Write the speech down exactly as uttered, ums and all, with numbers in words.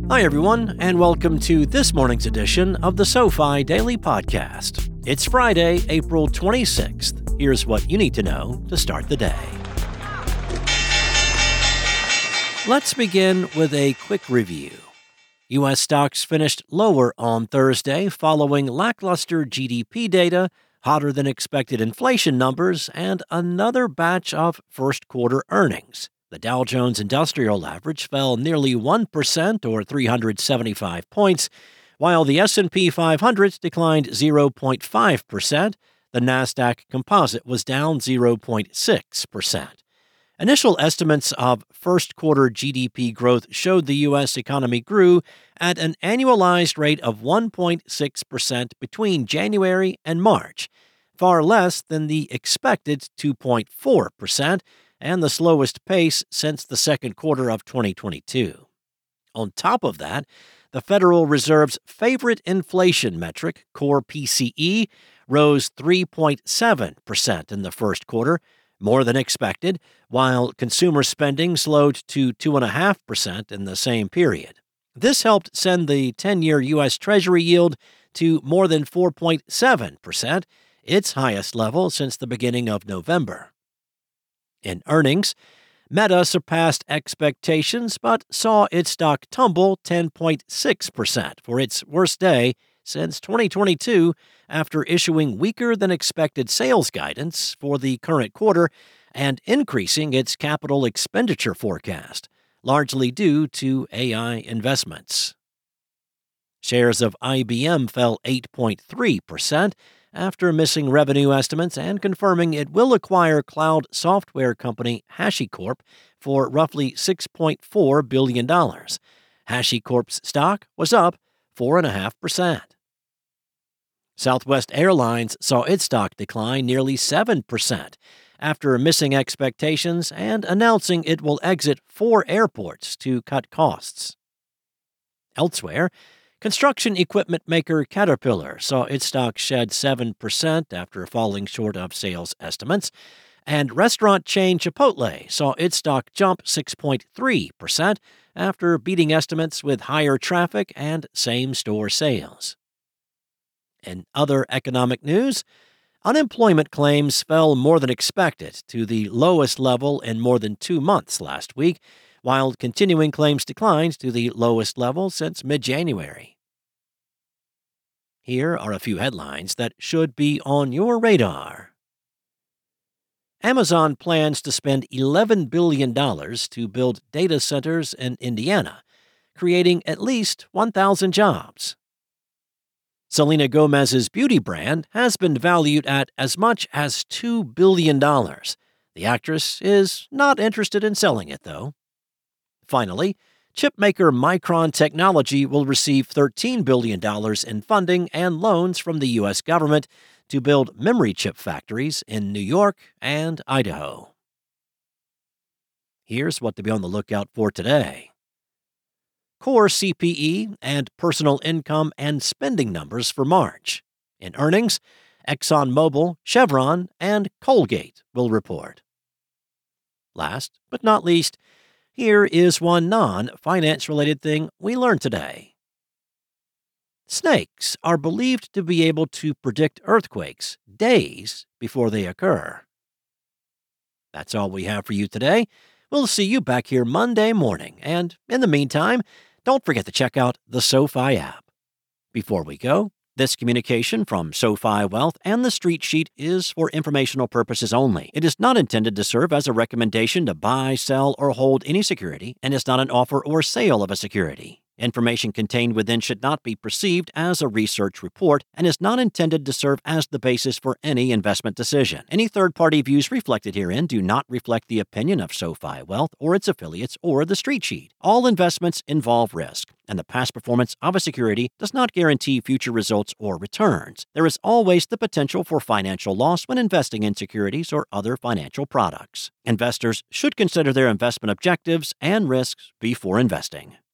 Hi, everyone, and welcome to this morning's edition of the SoFi Daily Podcast. It's Friday, April twenty-sixth. Here's what you need to know to start the day. Let's begin with a quick review. U S stocks finished lower on Thursday following lackluster G D P data, hotter than expected inflation numbers, and another batch of first quarter earnings. The Dow Jones Industrial Average fell nearly one percent or three hundred seventy-five points, while the S and P five hundred declined zero point five percent. The Nasdaq Composite was down zero point six percent. Initial estimates of first quarter G D P growth showed the U S economy grew at an annualized rate of one point six percent between January and March, far less than the expected two point four percent, and the slowest pace since the second quarter of twenty twenty-two. On top of that, the Federal Reserve's favorite inflation metric, core P C E, rose three point seven percent in the first quarter, more than expected, while consumer spending slowed to two point five percent in the same period. This helped send the ten-year U S Treasury yield to more than four point seven percent, its highest level since the beginning of November. In earnings, Meta surpassed expectations but saw its stock tumble ten point six percent for its worst day since twenty twenty-two after issuing weaker-than-expected sales guidance for the current quarter and increasing its capital expenditure forecast, largely due to A I investments. Shares of I B M fell eight point three percent after missing revenue estimates and confirming it will acquire cloud software company HashiCorp for roughly six point four billion dollars. HashiCorp's stock was up four point five percent. Southwest Airlines saw its stock decline nearly seven percent after missing expectations and announcing it will exit four airports to cut costs. Elsewhere, construction equipment maker Caterpillar saw its stock shed seven percent after falling short of sales estimates, and restaurant chain Chipotle saw its stock jump six point three percent after beating estimates with higher traffic and same-store sales. In other economic news, unemployment claims fell more than expected to the lowest level in more than two months last week, while continuing claims declined to the lowest level since mid-January. Here are a few headlines that should be on your radar. Amazon plans to spend eleven billion dollars to build data centers in Indiana, creating at least one thousand jobs. Selena Gomez's beauty brand has been valued at as much as two billion dollars. The actress is not interested in selling it, though. Finally, chipmaker Micron Technology will receive thirteen billion dollars in funding and loans from the U S government to build memory chip factories in New York and Idaho. Here's what to be on the lookout for today. Core C P E and personal income and spending numbers for March. In earnings, ExxonMobil, Chevron, and Colgate will report. Last but not least, here is one non-finance-related thing we learned today. Snakes are believed to be able to predict earthquakes days before they occur. That's all we have for you today. We'll see you back here Monday morning, and in the meantime, don't forget to check out the SoFi app. Before we go, this communication from SoFi Wealth and the Street Sheet is for informational purposes only. It is not intended to serve as a recommendation to buy, sell, or hold any security, and is not an offer or sale of a security. Information contained within should not be perceived as a research report and is not intended to serve as the basis for any investment decision. Any third-party views reflected herein do not reflect the opinion of SoFi Wealth or its affiliates or the Street Sheet. All investments involve risk, and the past performance of a security does not guarantee future results or returns. There is always the potential for financial loss when investing in securities or other financial products. Investors should consider their investment objectives and risks before investing.